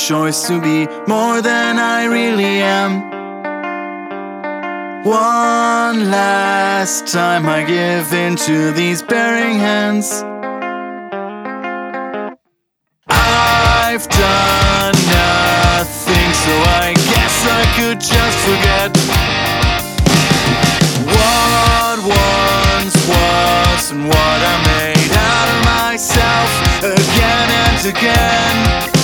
choice to be more than I really am. One last time I give in to these bearing hands. I've done nothing, so I guess I could just forget what once was and what I made out of myself again and again.